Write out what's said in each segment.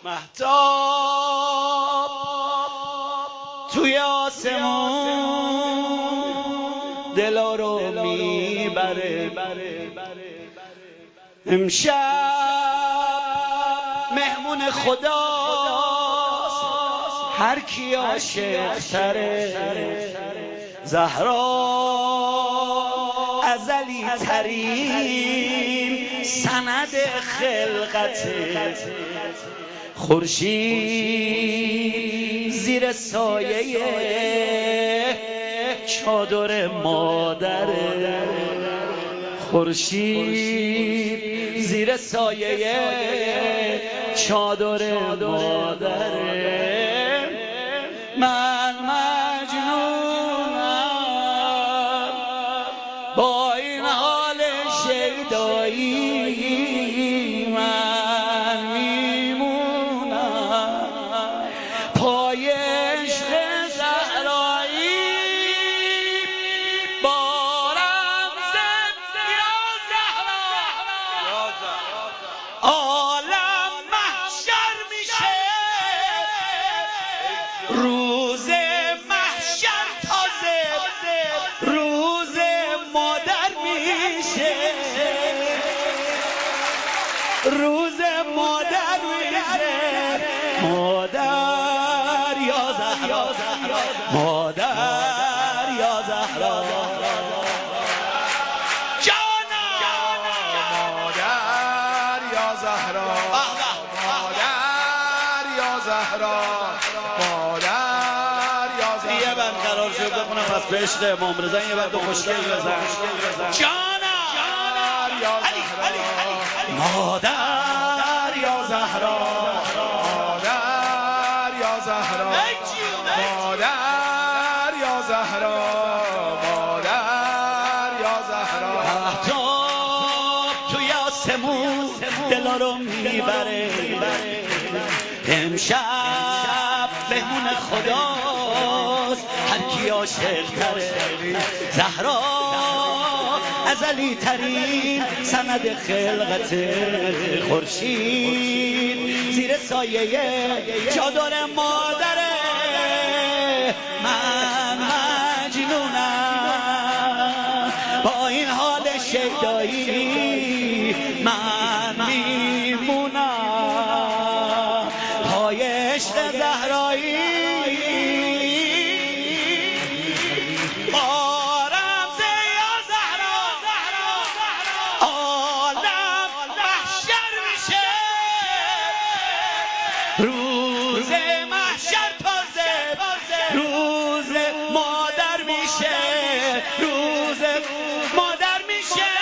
مهتاب توی آسمون دلا رو میبره. امشب مهمون خداست، هر کی عاشق تره. زهرا ازلی ترین سند خلقت، خورشید زیر سایه چادر مادره. خورشید زیر سایه چادر مادره. من مجنونم با این حال شیدایی، من میمونم پای عشق زهرایی. بارم زد یا زهرا، عالم محشر میشه. روز محشر تازه روز مادر میشه. روز مادر میشه. مادر یا زهرا، مادر یا زهرا. جانم مادر یا زهرا، مادر یا زهرا، مادر یا زهرا. یه بند قرار شد بخونم پس به عشق امام رضا یه بند خوشگل بزن. جانم یا زهرا، مادر یا زهرا، مادر یا زهرا، مادر یا زهرا، مادر یا زهرا. مهتاب توی آسمون دلا رو میبره. امشب مهمون خداست، هر کی عاشق تره. زهرا ازلی ترین سند خلقت، خورشید زیر سایه چادر مادره. من مجنونم با این حال شیدایی، من میمونم پای عشق زهرایی. روز محشر تازه روز مادر میشه. روز مادر میشه.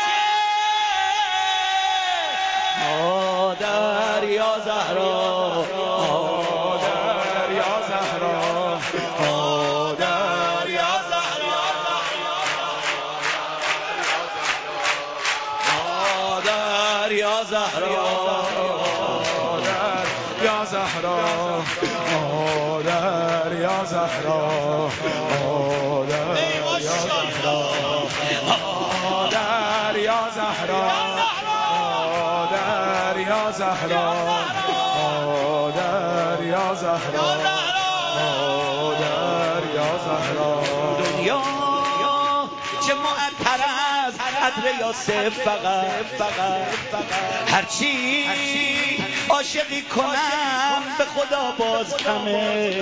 مادر یا زهرا، مادر یا زهرا، مادر یا زهرا، مادر یا زهرا، یا زهرا، مادر یا زهرا، مادر یا زهرا، مادر یا زهرا، مادر یا زهرا، مادر یا زهرا، مادر یا زهرا. دنیا چه معطر است عطر یاسف، فقط هرچی عاشقی کنم به خدا باز کمه.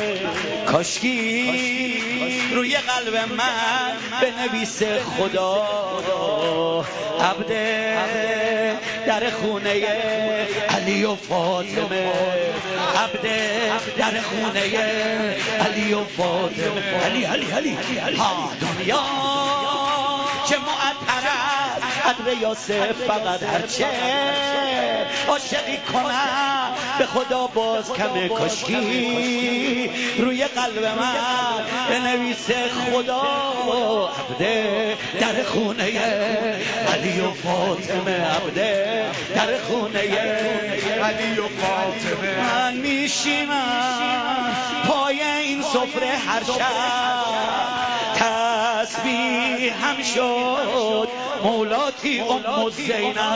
کاشکی روی قلب من بنویسه خدا، عبد در خونه علی و فاطمه. عبد در خونه علی و فاطمه. علی ها. دنیا چه معطر است عطر یاسف، فقط هرچه عاشقی کنم به خدا باز کمه. کاشکی روی قلب من بنویسه خدا، عبده در خونه علی و فاطمه. عبده در خونه علی و فاطمه. من میشینم پای این سفره هر شب، تسبیح هم شد مولاتی زینب،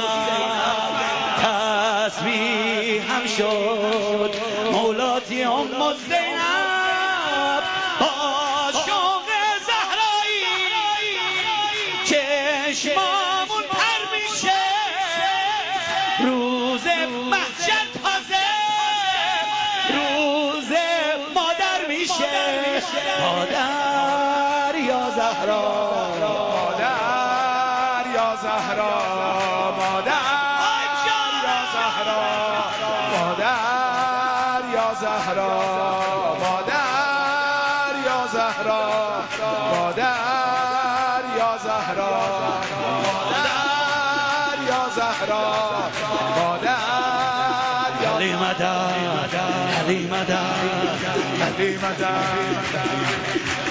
تسبیح هم شد مولاتی زینب. با شوق زهرایی چشمامون پر میشه، روز محشر تازه روز مادر میشه. مادر یا زهرا، مادر یا زهرا، مادر یا زهرا، مادر یا زهرا، مادر یا زهرا، مادر یا زهرا، مادر یا زهرا، مادر یا علی مدد، علی مدد، علی مدد.